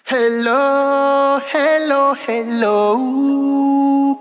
Hello, hello, hello.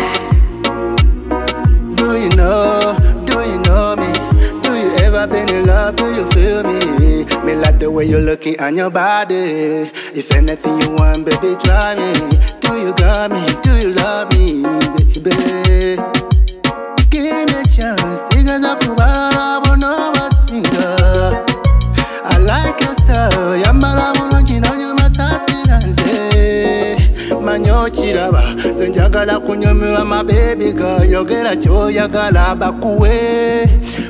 Do you know me? Do you ever been in love? Do you feel me? Me like the way you're looking on your body. If anything you want, baby, try me. Do you got me? Do you love me, baby? Give me a chance. Sigazakubara, bono basinga. I like your style. Yambara mulungi nanyo masasiranze. Manyo chiraba. Njagala kunyomewa my baby girl. Yogera choyagala bakuwe.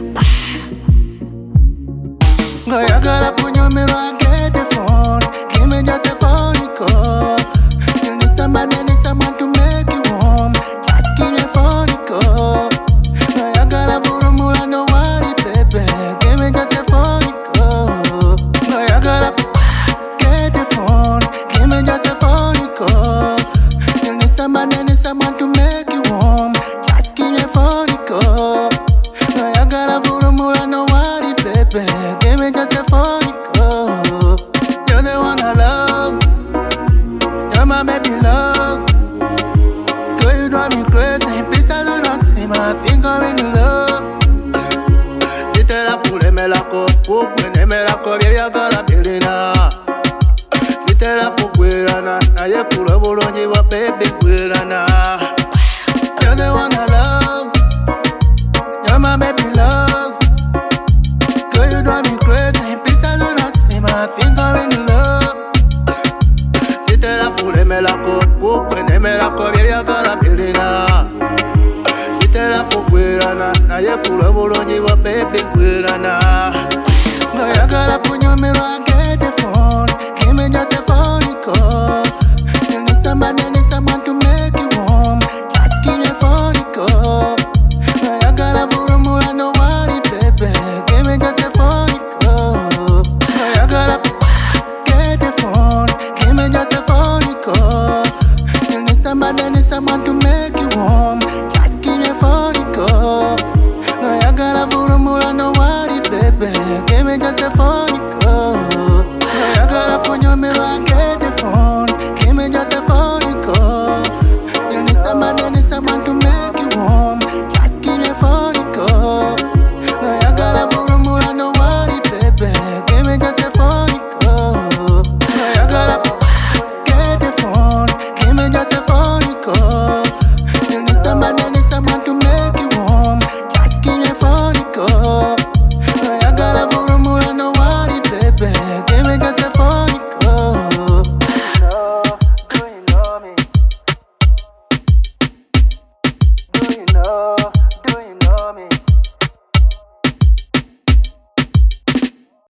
Yagala kunyomewa get the phone. Give me just a phone call. You need somebody, need someone to make you warm. Just give me a phone call. Yagala vurumula no worry baby. Give me just a phone call. Yagala get the phone. Give me just a phone call. You need somebody, need someone to make you warm. Just give me a phone call. Yagala vurumula no worry baby. Give me just a phone call. You're the one I love. You're my baby love. Girl, you drive me crazy. Peace I don't see my finger in the love. Si te la pule me la copo, me la cobia y agora bilina. Si te la puguirana, na ye puro bulonji wa baby guirana. You're the one I love. You're my baby love. Girl, you drive me crazy. Peace I don't see my finger in the love. Si te la pule me la copo, me la cobia y agora bilina. Si te la puguirana, na ye puro bulonji wa baby guirana. Yagala kunyomewa get the phone. Give me just a phone call. You need somebody, need someone to make you warm. Just give me a phone call. Yagala vurumula no worry baby. Give me just a phone call. Yagala get the phone. Give me just a phone call. You need somebody, need someone to make you warm. Just give me a phone call. Yagala vurumula no worry baby. Give me just a phone call. Yagala kunyomewa